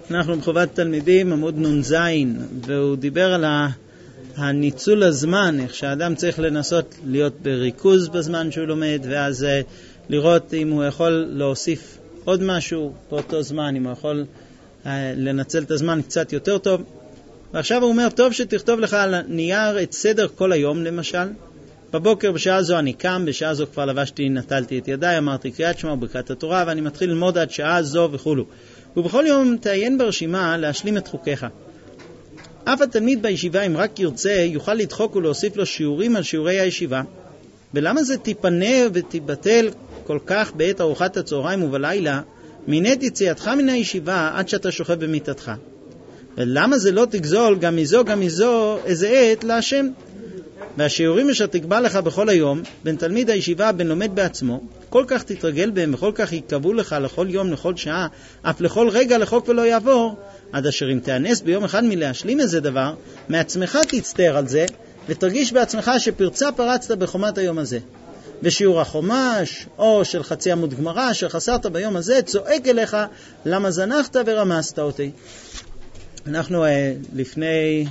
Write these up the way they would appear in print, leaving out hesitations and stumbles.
אנחנו בחובת תלמידים, עמוד נ"ז, והוא דיבר על הניצול הזמן, איך שהאדם צריך לנסות להיות בריכוז בזמן שהוא לומד, ואז לראות אם הוא יכול להוסיף עוד משהו באותו זמן, אם הוא יכול לנצל את הזמן קצת יותר טוב. ועכשיו הוא אומר, טוב שתכתוב לך על נייר את סדר כל היום, למשל. בבוקר בשעה זו אני קם, בשעה זו כבר לבשתי, נטלתי את ידיי, אמרתי קריאת שמע וברכת התורה, ואני מתחיל ללמוד עד שעה זו וכו'. ובכל יום תעיין ברשימה להשלים את חוקיך. אף התלמיד בישיבה, אם רק ירצה, יוכל לדחוק ולהוסיף לו שיעורים על שיעורי הישיבה. ולמה זה תיפנה ותיבטל כל כך בעת ארוחת הצהריים ובלילה, מנעת יציאתך מן הישיבה עד שאתה שוכב במיטתך? ולמה זה לא תגזול גם מזו איזה עת להשם? והשיעורים אשר תקבע לך בכל היום, בין תלמיד הישיבה בין לומד בעצמו, כל כך תתרגל בהם וכל כך יקבעו לך לכל יום, לכל שעה, אף לכל רגע לחוק ולא יעבור, עד אשר אם תאנס ביום אחד מלהשלים איזה דבר, מעצמך תצטער על זה, ותרגיש בעצמך שפרצה פרצת בחומת היום הזה. ושיעור החומש, או של חצי עמוד גמרא, שחסרת ביום הזה, צועק אליך, למה זנחת ורמסת אותי. אנחנו לפני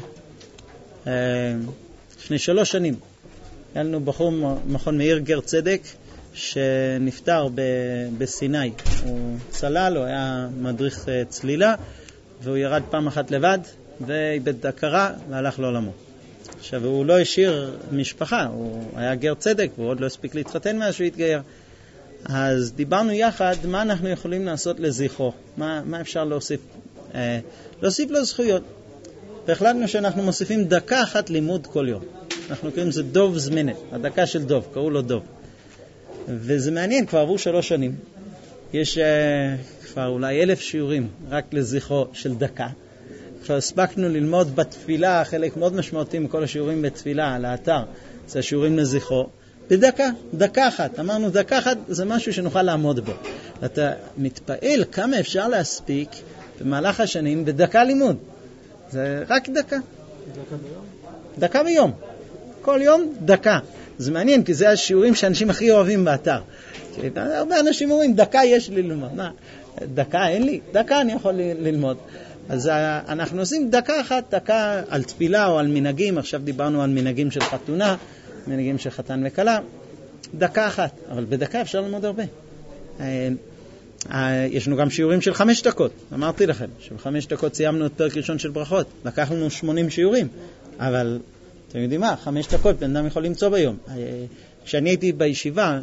3 שנים, היה לנו בחור מכון מאיר גר צדק, שנפטר בסיני. הוא צלל, הוא היה מדריך צלילה, והוא ירד פעם אחת לבד, ואיבד הכרה, והלך לעולמו. עכשיו, הוא לא השאיר משפחה, הוא היה גר צדק, והוא עוד לא הספיק להתחתן מאז שהוא התגייר. אז דיברנו יחד, מה אנחנו יכולים לעשות לזכרו? מה אפשר להוסיף? להוסיף לו זכויות. והחלטנו שאנחנו מוסיפים דקה אחת לימוד כל יום. אנחנו קוראים לזה דוב זמנת, הדקה של דוב, קראו לו דוב. וזה מעניין, כבר עברו 3 שנים. יש כבר אולי 1,000 שיעורים רק לזכרו של דקה. עכשיו הספקנו ללמוד בתפילה, חלק מאוד משמעותי מכל השיעורים בתפילה על האתר, זה השיעורים לזכרו. דקה אחת. אמרנו דקה אחת זה משהו שנוכל לעמוד בו. אתה מתפעל כמה אפשר להספיק במהלך השנים בדקה לימוד. זה רק דקה. דקה ביום. כל יום דקה. זה מעניין, כי זה השיעורים שאנשים הכי אוהבים באתר. הרבה אנשים אומרים, דקה יש לי ללמוד. דקה אין לי? דקה אני יכול ללמוד. אז אנחנו עושים דקה אחת, דקה על תפילה או על מנהגים. עכשיו דיברנו על מנהגים של חתונה, מנהגים של חתן וכלה. דקה אחת, אבל בדקה אפשר ללמוד הרבה. יש לנו גם שיעורים של 5 דקות. אמרתי לכם, של 5 דקות סיימנו את פרק ראשון של ברכות. לקח לנו 80 שיעורים, אבל אתם יודעים מה? 5 דקות בן אדם יכול למצוא ביום. כשאני הייתי בישיבה,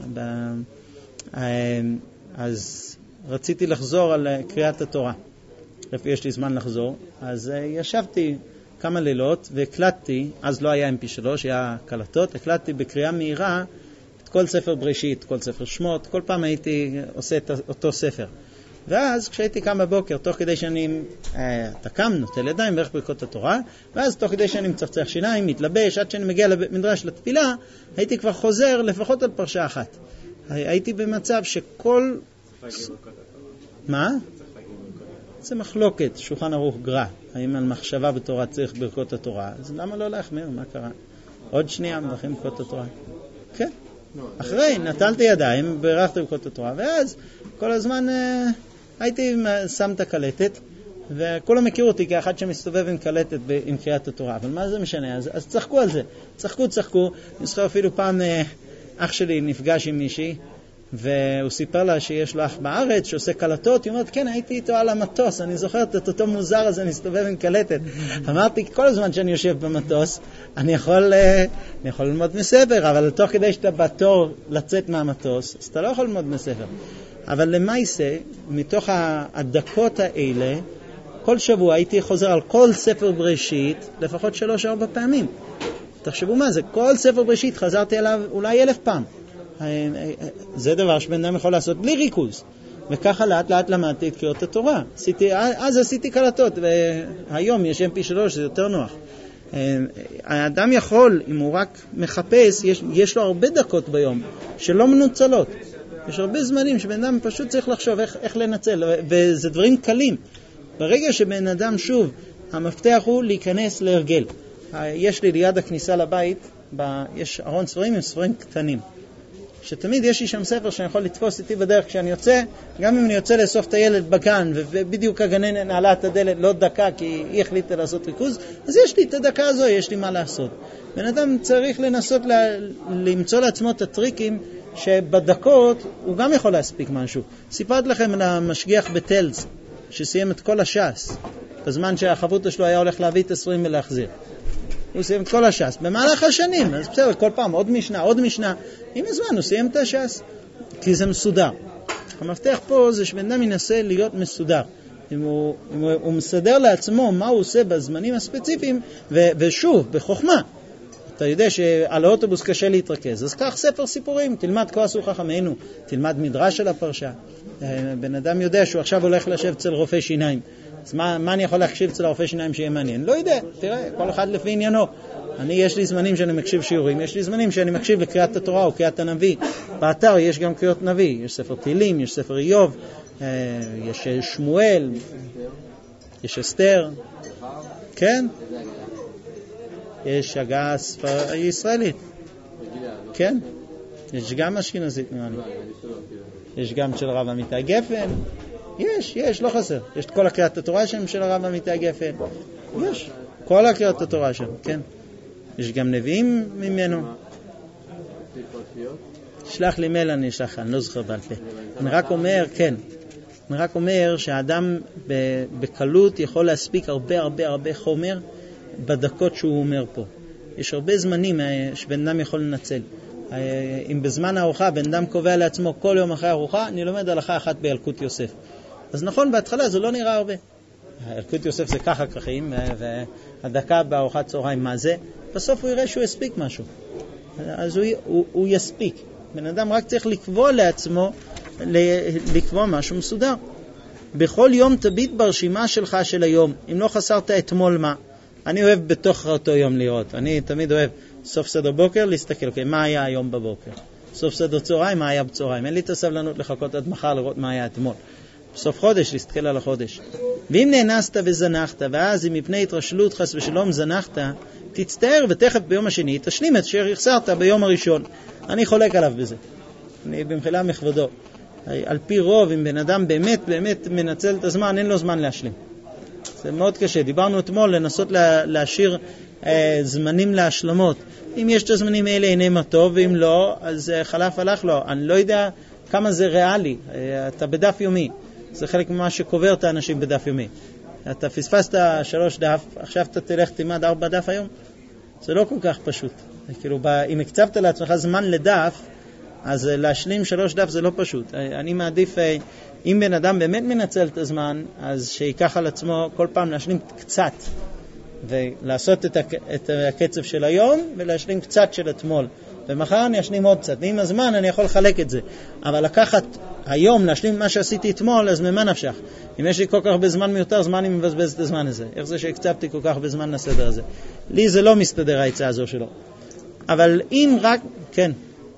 אז רציתי לחזור על קריאת התורה. לפי יש לי זמן לחזור. אז ישבתי כמה לילות והקלטתי, אז לא היה MP3, היה קלטות, הקלטתי בקריאה מהירה את כל ספר בראשית, כל ספר שמות, כל פעם הייתי עושה את אותו ספר. ואז כשהייתי קם בבוקר, תוך כדי שאני תקם, נוטל ידיים בערך ברכות התורה, ואז תוך כדי שאני מצחצח שיניים, מתלבש, עד שאני מגיע למדרש לתפילה, הייתי כבר חוזר לפחות על פרשה אחת. הייתי במצב שכל... מה? זה מחלוקת, שולחן ערוך גר"א. האם על מחשבה בתורה צריך ברכות התורה? אז למה לא להחמיר? מה קרה? עוד שנייה מברכים ברכות התורה. כן. אחרי, נטלתי ידיים, ברכתי ברכות התורה, ואז כל הזמן הייתי שם את הקלטת, וכולם מכירו אותי כאחד שמסתובב עם קלטת עם קריאת התורה. אבל מה זה משנה? אז צחקו על זה. צחקו. אני זוכר אפילו פעם אח שלי נפגש עם מישהי, והוא סיפר לה שיש לו אח בארץ שעושה קלטות. היא אומרת, כן, הייתי איתו על המטוס, אני זוכרת את אותו מוזר הזה, אני מסתובב עם קלטת. אמרתי, כל הזמן שאני יושב במטוס, אני יכול ללמוד מספר, אבל תוך כדי שאתה בתור לצאת מהמטוס, אז אתה לא יכול ללמוד מספר. אבל למעשה, מתוך הדקות האלה, כל שבוע הייתי חוזר על כל ספר בראשית, לפחות 3-4 פעמים. תחשבו מה זה, כל ספר בראשית חזרתי עליו אולי 1000 פעם. זה דבר שבן אדם יכול לעשות בלי ריכוז. וככה לאט לאט למדתי את קריאות התורה. אז עשיתי קלטות, והיום יש MP3, זה יותר נוח. האדם יכול, אם הוא רק מחפש, יש לו הרבה דקות ביום שלא מנוצלות. יש הרבה זמנים שבן אדם פשוט צריך לחשוב איך לנצל, וזה דברים קלים. ברגע שבן אדם שוב, המפתח הוא להיכנס להרגל. יש לי ליד הכניסה לבית, יש ארון ספרים עם ספרים קטנים. שתמיד יש לי שם ספר שאני יכול לתפוס איתי בדרך כשאני יוצא, גם אם אני יוצא לאסוף את הילד בגן, ובדיוק הגננת נעלה את הדלת לא דקה כי היא החליטה לעשות ריכוז, אז יש לי את הדקה הזו, יש לי מה לעשות. בן אדם צריך לנסות למצוא לעצמו את הטריקים שבדקות הוא גם יכול להספיק משהו. סיפרת לכם על המשגיח בטלס, שסיים את כל הש"ס, בזמן שהחבוטה שלו היה הולך להביא את 20 ולהחזיר. הוא סיים את כל הש"ס במהלך השנים, אז בסדר, כל פעם עוד משנה, עם הזמן הוא סיים את הש"ס, כי זה מסודר. המפתח פה זה שבן אדם ינסה להיות מסודר. אם הוא מסדר לעצמו מה הוא עושה בזמנים הספציפיים, ושוב, בחוכמה. אתה יודע שעל האוטובוס קשה להתרכז, אז קח ספר סיפורים, תלמד כה עשו חכמינו, תלמד מדרש על הפרשה. בן אדם יודע שהוא עכשיו הולך לשבת אצל רופא שיניים, אז מה אני יכול להקשיב אצל הרופא שיניים שיהיה מעניין? לא יודע, תראה, כל אחד לפי עניינו. יש לי זמנים שאני מקשיב שיעורים, יש לי זמנים שאני מקשיב לקריאת התורה או קריאת הנביא. באתר יש גם קריאות נביא, יש ספר תהילים, יש ספר איוב, יש שמואל, יש אסתר, כן? יש הגה ישראלית, כן? יש גם אשכנזית, יש גם של הרב עמיטל גפן, יש, לא חסר. יש את כל הקריאת התורה שם של הרב עמיטל גפן, יש, כל הקריאת התורה שם, כן? יש גם נביאים ממנו. שלח לי מייל, אני אשלח, אני לא זוכר בעל פה. אני רק אומר שהאדם בקלות יכול להספיק הרבה חומר בדקות שהוא אומר פה. יש הרבה זמנים שבן אדם יכול לנצל. אם בזמן הארוחה בן אדם קובע לעצמו כל יום אחרי הארוחה, אני לומד הלכה אחת בילקוט יוסף. אז נכון, בהתחלה זה לא נראה הרבה. ילקוט יוסף זה ככה כרכים, והדקה בארוחת צהריים מה זה? בסוף הוא יראה שהוא יספיק משהו. אז הוא יספיק. בן אדם רק צריך לקבוע לעצמו, לקבוע משהו מסודר. בכל יום תביט ברשימה שלך של היום. אם לא חסרת אתמול מה? אני אוהב בתוך אותו יום לראות. אני תמיד אוהב סוף סדר בוקר להסתכל, אוקיי, מה היה היום בבוקר? סוף סדר צהריים, מה היה בצהריים? אין לי את הסבלנות לחכות עד מחר לראות מה היה אתמול. בסוף חודש, להסתכל על החודש. ואם נאנסת וזנחת, ואז אם מפני התרשלות חס ושלום זנחת, תצטער ותכף ביום השני תשלים את אשר החסרת ביום הראשון. אני חולק עליו בזה. אני במחילה מכבודו. על פי רוב, אם בן אדם באמת מנצל את הזמן, אין לו זמן להשלים. זה מאוד קשה. דיברנו אתמול לנסות להשאיר זמנים להשלמות. אם יש את הזמנים האלה, הנה מה טוב, ואם לא, אז חלף הלך לו. אני לא יודע כמה זה ריאלי. אתה בדף יומי. זה חלק ממה שקובר את האנשים בדף יומי. אתה פספסת 3 דף, עכשיו אתה תלך תימד 4 דף היום. זה לא כל כך פשוט. כאילו, אם הקצבת לעצמך זמן לדף, אז להשלים 3 דף זה לא פשוט. אני מעדיף, אם בן אדם באמת מנצל את הזמן, אז שיקח על עצמו כל פעם להשלים קצת, ולעשות את הקצב של היום, ולהשלים קצת של אתמול. ומחר אני אשלים עוד קצת. ועם הזמן אני יכול לחלק את זה. אבל לקחת היום, להשלים מה שעשיתי אתמול, אז ממה נפשך? אם יש לי כל כך הרבה זמן מיותר, זמן אני מבזבז את הזמן הזה. איך זה שהקצבתי כל כך הרבה זמן לסדר הזה? לי זה לא מסתדר ההצעה הזו שלו. אבל אם רק, כן.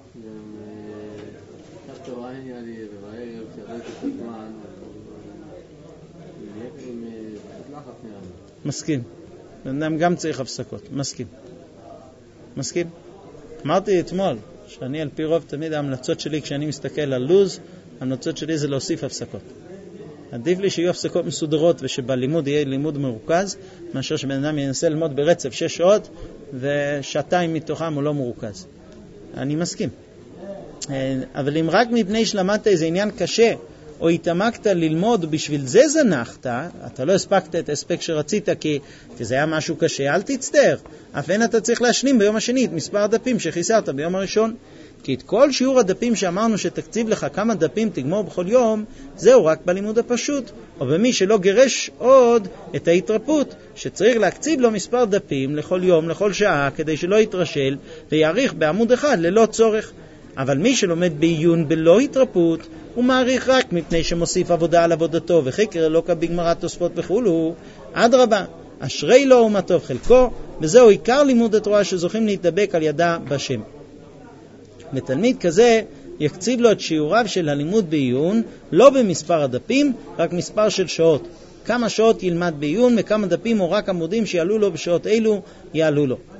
מסכים. בן אדם גם צריך הפסקות. מסכים. אמרתי אתמול שאני על פי רוב תמיד ההמלצות שלי כשאני מסתכל על לוז, ההמלצות שלי זה להוסיף הפסקות. עדיף לי שיהיו הפסקות מסודרות ושבלימוד יהיה לימוד מרוכז, מאשר שבן אדם ינסה ללמוד ברצף 6 שעות ושעתיים מתוכם הוא לא מרוכז. אני מסכים. אבל אם רק מפני שלמדת איזה עניין קשה, או התעמקת ללמוד בשביל זה זנחת, אתה לא הספקת את הספק שרצית כי זה היה משהו קשה, אל תצטער. אף אין אתה צריך להשלים ביום השני את מספר הדפים שחיסרת ביום הראשון. כי את כל שיעור הדפים שאמרנו שתקציב לך כמה דפים תגמור בכל יום, זהו רק בלימוד הפשוט, או במי שלא גרש עוד את ההתרפות, שצריך להקציב לו מספר דפים לכל יום, לכל שעה, כדי שלא יתרשל ויעריך בעמוד אחד ללא צורך. אבל מי שלומד בעיון בלא התרפות, הוא מעריך רק מפני שמוסיף עבודה על עבודתו, וחקר לא כבגמרת תוספות וכולו. אדרבה, אשרי לו ומה טוב חלקו, וזהו עיקר לימוד התורה שזוכים להתדבק על ידה בשם. ותלמיד כזה יקציב לו את שיעוריו של הלימוד בעיון, לא במספר הדפים, רק מספר של שעות. כמה שעות ילמד בעיון, וכמה דפים או רק עמודים שיעלו לו בשעות אלו, יעלו לו.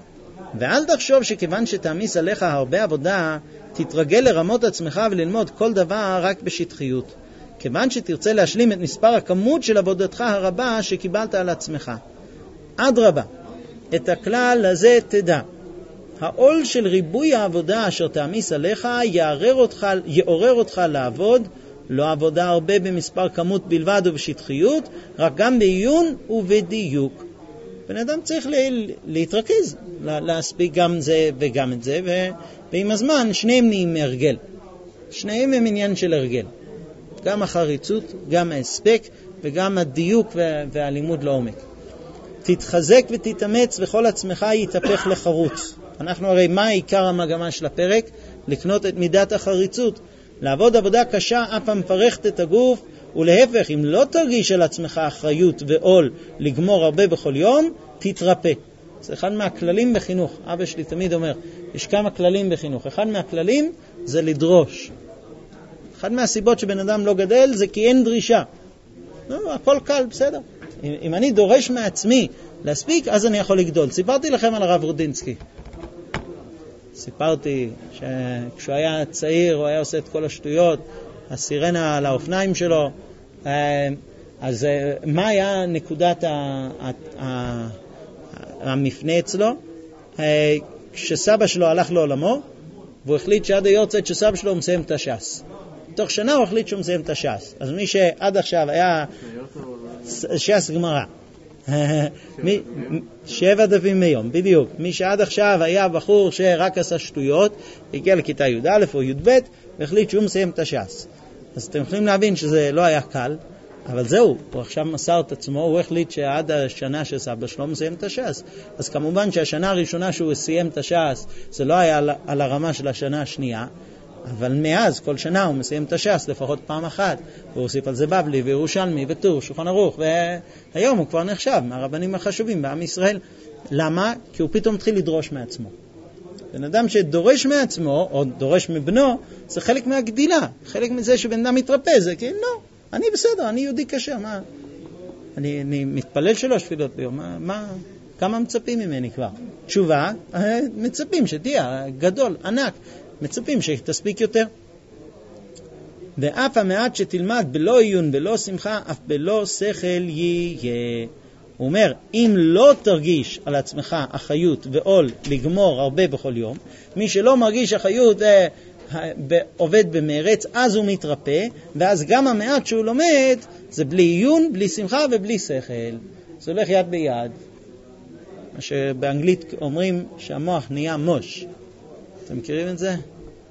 ואל תחשוב שכיוון שתעמיס עליך הרבה עבודה, תתרגל לרמות עצמך וללמוד כל דבר רק בשטחיות. כיוון שתרצה להשלים את מספר הכמות של עבודתך הרבה שקיבלת על עצמך. אדרבה, את הכלל הזה תדע. העול של ריבוי העבודה אשר תעמיס עליך יעורר אותך לעבוד, לא עבודה הרבה במספר כמות בלבד ובשטחיות, רק גם בעיון ובדיוק. בן אדם צריך להתרכז, להספיק גם זה וגם את זה, ועם הזמן שניהם נהיים הרגל. שניהם הם עניין של הרגל. גם החריצות, גם ההספק וגם הדיוק והלימוד לעומק. תתחזק ותתאמץ וכל עצמך יתהפך לחרוץ. אנחנו הרי מה עיקר המגמה של הפרק? לקנות את מידת החריצות. לעבוד עבודה קשה אף המפרכת את הגוף, ולהפך, אם לא תרגיש על עצמך אחריות ועול לגמור הרבה בכל יום, תתרפא. זה אחד מהכללים בחינוך. אבא שלי תמיד אומר, יש כמה כללים בחינוך. אחד מהכללים זה לדרוש. אחד מהסיבות שבן אדם לא גדל זה כי אין דרישה. לא, הכל קל, בסדר. אם אני דורש מעצמי להספיק, אז אני יכול לגדול. סיפרתי לכם על הרב רודינסקי. סיפרתי שכשהוא היה צעיר, הוא היה עושה את כל השטויות, הסירנה על האופניים שלו. אז מה היה נקודת המפנה אצלו? כשסבא שלו הלך לעולמו, והוא החליט שעד היורצייט שסבא שלו מסיים את הש"ס. תוך שנה הוא החליט שהוא מסיים את הש"ס. אז מי שעד עכשיו היה ש"ס גמרא, 7 דפים מיום, בדיוק. מי שעד עכשיו היה בחור שרק עשה שטויות, הגיע לכיתה י"א או י"ב, והחליט שהוא מסיים את הש"ס. אז אתם יכולים להבין שזה לא היה קל, אבל זהו, הוא עכשיו מסר את עצמו, הוא החליט שעד השנה שסבא שלו מסיים את הש"ס. אז כמובן שהשנה הראשונה שהוא סיים את הש"ס, זה לא היה על הרמה של השנה השנייה, אבל מאז כל שנה הוא מסיים את הש"ס לפחות פעם אחת, והוא הוסיף על זה בבלי וירושלמי וטור, שולחן ערוך, והיום הוא כבר נחשב מהרבנים החשובים בעם ישראל. למה? כי הוא פתאום התחיל לדרוש מעצמו. בן אדם שדורש מעצמו, או דורש מבנו, זה חלק מהגדילה, חלק מזה שבן אדם מתרפא, זה כי לא, אני בסדר, אני יהודי קשה, מה? אני מתפלל 3 תפילות ביום, כמה מצפים ממני כבר? תשובה, מצפים שתהיה גדול, ענק, מצפים שתספיק יותר. ואף המעט שתלמד בלא עיון, בלא שמחה, אף בלא שכל יהיה. הוא אומר, אם לא תרגיש על עצמך אחריות ועול לגמור הרבה בכל יום, מי שלא מרגיש אחריות עובד במרץ, אז הוא מתרפא, ואז גם המעט שהוא לומד, זה בלי עיון, בלי שמחה ובלי שכל. זה הולך יד ביד. מה שבאנגלית אומרים שהמוח נהיה מוש. אתם מכירים את זה?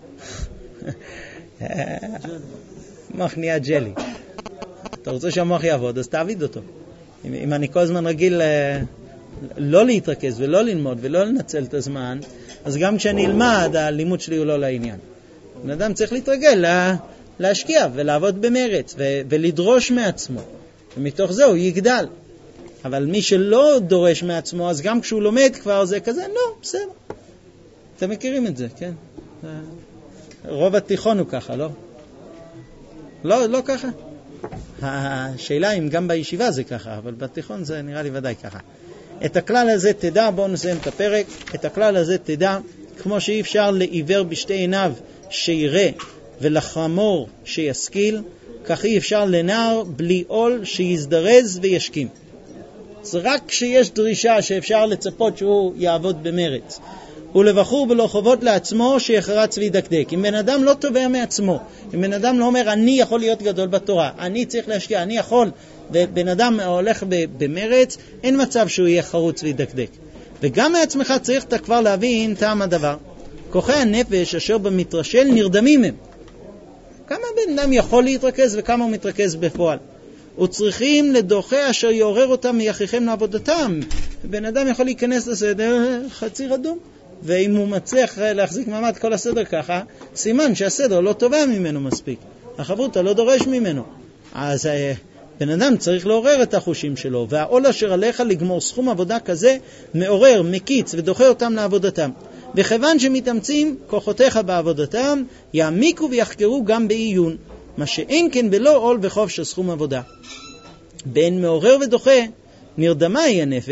המוח נהיה ג'לי. אתה רוצה שהמוח יעבוד, אז תעביד אותו. אם אני כל הזמן רגיל לא להתרכז ולא ללמוד ולא לנצל את הזמן, אז גם כשאני אלמד, הלימוד שלי הוא לא לעניין. בן אדם צריך להתרגל להשקיע ולעבוד במרץ ולדרוש מעצמו. ומתוך זה הוא יגדל. אבל מי שלא דורש מעצמו, אז גם כשהוא לומד כבר זה כזה, לא, בסדר. אתם מכירים את זה, כן? רוב התיכון הוא ככה, לא? לא ככה. השאלה אם גם בישיבה זה ככה, אבל בתיכון זה נראה לי ודאי ככה. את הכלל הזה תדע, בואו נסיים את הפרק, את הכלל הזה תדע, כמו שאי אפשר לעיוור בשתי עיניו שיראה ולחמור שישכיל, כך אי אפשר לנער בלי עול שיזדרז וישכים. זה רק כשיש דרישה שאפשר לצפות שהוא יעבוד במרץ. ולבחור בלא חובות לעצמו שיחרץ וידקדק. אם בן אדם לא תובע מעצמו, אם בן אדם לא אומר אני יכול להיות גדול בתורה, אני צריך להשקיע, אני יכול, ובן אדם הולך במרץ, אין מצב שהוא יהיה חרוץ וידקדק. וגם מעצמך צריך אתה כבר להבין טעם הדבר. כוחי הנפש אשר במתרשל נרדמים הם. כמה בן אדם יכול להתרכז וכמה הוא מתרכז בפועל. וצריכים לדוחה אשר יעורר אותם מיחיכם לעבודתם. בן אדם יכול להיכנס לסדר חצי רדום. ואם הוא מצליח להחזיק מעמד כל הסדר ככה, סימן שהסדר לא טובה ממנו מספיק. החברותה לא דורש ממנו. אז בן אדם צריך לעורר את החושים שלו, והעול אשר עליך לגמור סכום עבודה כזה, מעורר, מקיץ ודוחה אותם לעבודתם. וכיוון שמתאמצים כוחותיך בעבודתם, יעמיקו ויחקרו גם בעיון, מה שאין כן בלא עול וחוב של סכום עבודה. בין מעורר ודוחה, נרדמה היא הנפש,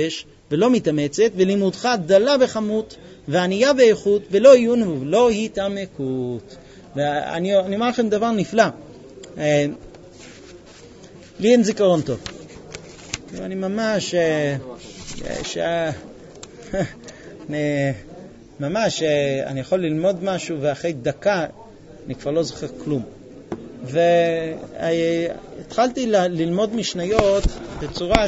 ולא מתאמצת, ולימודך דלה בכמות וענייה באיכות, ולא עיון ולא התעמקות. ואני אומר לכם דבר נפלא. לי אין זיכרון טוב. אני ממש ממש אני יכול ללמוד משהו ואחרי דקה אני כבר לא זוכר כלום. והתחלתי ללמוד משניות בצורה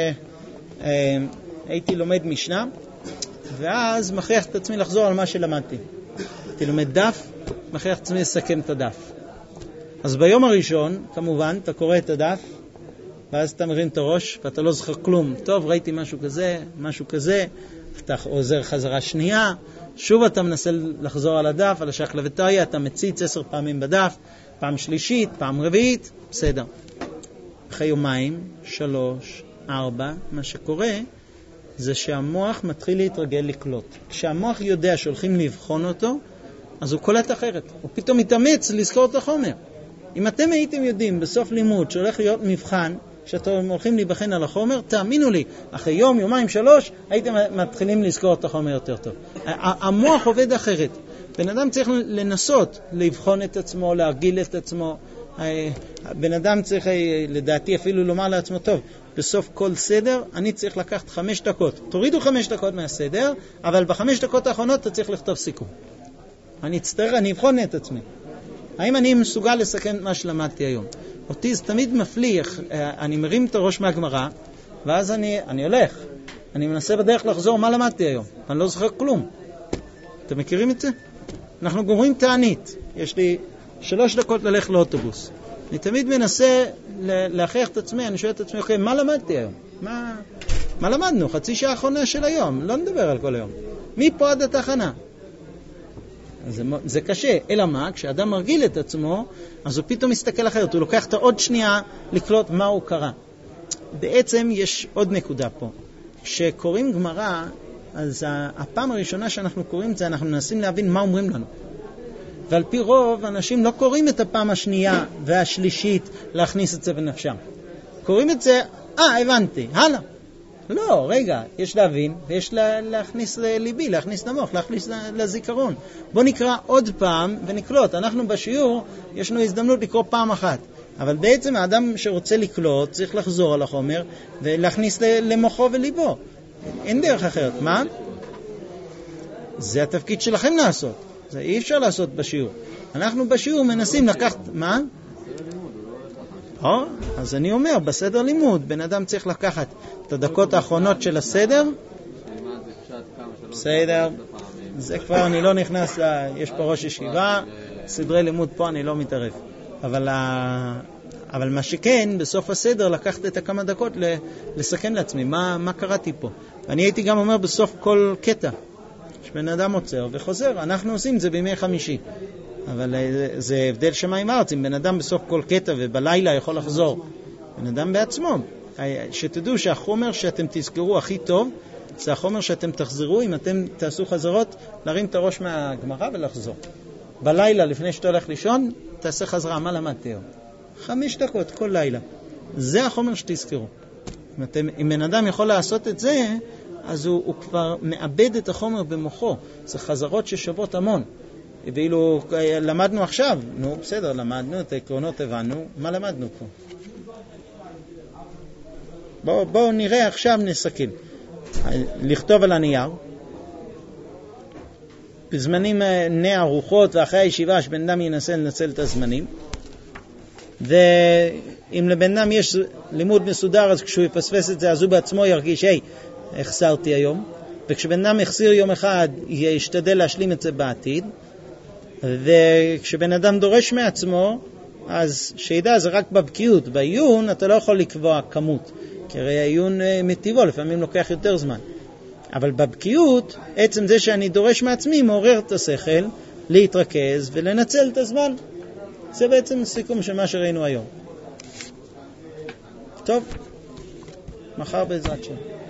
שהייתי לומד משנה, ואז מכריח את עצמי לחזור על מה שלמדתי. הייתי לומד דף, מכריח את עצמי לסכם את הדף. אז ביום הראשון, כמובן, אתה קורא את הדף, ואז אתה מרים את הראש, ואתה לא זוכר כלום. טוב, ראיתי משהו כזה, משהו כזה, אתה עוזר חזרה שנייה, שוב אתה מנסה לחזור על הדף, על השקלא וטריא, אתה מציץ 10 פעמים בדף, פעם שלישית, פעם רביעית, בסדר. אחרי יומיים, 3, 4, מה שקורה זה שהמוח מתחיל להתרגל לקלוט. כשהמוח יודע שהולכים לבחון אותו, אז הוא קולט אחרת. הוא פתאום מתאמץ לזכור את החומר. אם אתם הייתם יודעים בסוף לימוד שהולך להיות מבחן, שאתם הולכים להיבחן על החומר, תאמינו לי, אחרי יום, יומיים, 3, הייתם מתחילים לזכור את החומר יותר טוב. המוח עובד אחרת. בן אדם צריך לנסות לבחון את עצמו, להרגיל את עצמו. בן אדם צריך, לדעתי, אפילו לומר לעצמו, טוב, בסוף כל סדר, אני צריך לקחת 5 דקות. תורידו 5 דקות מהסדר, אבל ב5 דקות האחרונות אתה צריך לכתוב סיכום. אני אבחון את עצמי. האם אני מסוגל לסכם מה שלמדתי היום? אותי זה תמיד מפליח, אני מרים את הראש מהגמרא, ואז אני הולך. אני מנסה בדרך לחזור מה למדתי היום. אני לא זוכר כלום. אתם מכירים את זה? אנחנו גומרים תענית. יש לי 3 דקות ללכת לאוטובוס. אני תמיד מנסה להכריח את עצמי, אני שואל את עצמי, אוקיי, מה למדתי היום? מה למדנו? חצי שעה האחרונה של היום. לא נדבר על כל היום. מפה עד התחנה. זה קשה, אלא מה? כשאדם מרגיל את עצמו, אז הוא פתאום מסתכל אחרת, הוא לוקח את עוד שנייה לקלוט מה הוא קרא. בעצם יש עוד נקודה פה. כשקוראים גמרא, אז הפעם הראשונה שאנחנו קוראים את זה, אנחנו מנסים להבין מה אומרים לנו. ועל פי רוב, אנשים לא קוראים את הפעם השנייה והשלישית להכניס את זה בנפשם. קוראים את זה, הבנתי, הלאה. לא, רגע, יש להבין ויש להכניס לליבי, להכניס למוח, להכניס לזיכרון. בוא נקרא עוד פעם ונקלוט. אנחנו בשיעור, יש לנו הזדמנות לקרוא פעם אחת. אבל בעצם האדם שרוצה לקלוט צריך לחזור על החומר ולהכניס למוחו וליבו. אין דרך אחרת. מה? זה התפקיד שלכם לעשות. זה אי אפשר לעשות בשיעור. אנחנו בשיעור מנסים לקחת... מה? אז אני אומר, בסדר לימוד, בן אדם צריך לקחת את הדקות האחרונות של הסדר. בסדר, זה כבר אני לא נכנס, יש פה ראש ישיבה, סדרי לימוד פה אני לא מתערב. אבל מה שכן, בסוף הסדר לקחת את הכמה דקות לסכם לעצמי, מה קראתי פה. ואני הייתי גם אומר בסוף כל קטע, שבן אדם עוצר וחוזר, אנחנו עושים זה בימי חמישי. אבל זה הבדל שמיים ארץ, אם בן אדם בסוף כל קטע ובלילה יכול לחזור, בן אדם בעצמו, שתדעו שהחומר שאתם תזכרו הכי טוב, זה החומר שאתם תחזרו, אם אתם תעשו חזרות, להרים את הראש מהגמרא ולחזור. בלילה, לפני שאתה הולך לישון, תעשה חזרה, מה למדתי היום? 5 דקות כל לילה. זה החומר שתזכרו. אם בן אדם יכול לעשות את זה, אז הוא כבר מאבד את החומר במוחו. זה חזרות ששוות המון. ואילו למדנו עכשיו, בסדר, למדנו את העקרונות, הבנו, מה למדנו פה? בואו נראה עכשיו, נסכם. לכתוב על הנייר, בזמנים בני ארוחות ואחרי הישיבה שבן אדם ינסה לנצל את הזמנים, ואם לבן אדם יש לימוד מסודר, אז כשהוא יפספס את זה, אז הוא בעצמו ירגיש, החסרתי היום, וכשבן אדם החסיר יום אחד, ישתדל להשלים את זה בעתיד, וכשבן אדם דורש מעצמו, אז שידע, זה רק בבקיאות. בעיון אתה לא יכול לקבוע כמות, כי הרי העיון מטיבו, לפעמים לוקח יותר זמן. אבל בבקיאות, עצם זה שאני דורש מעצמי, מעורר את השכל להתרכז ולנצל את הזמן. זה בעצם סיכום של מה שראינו היום. טוב, מחר בעזרת שם.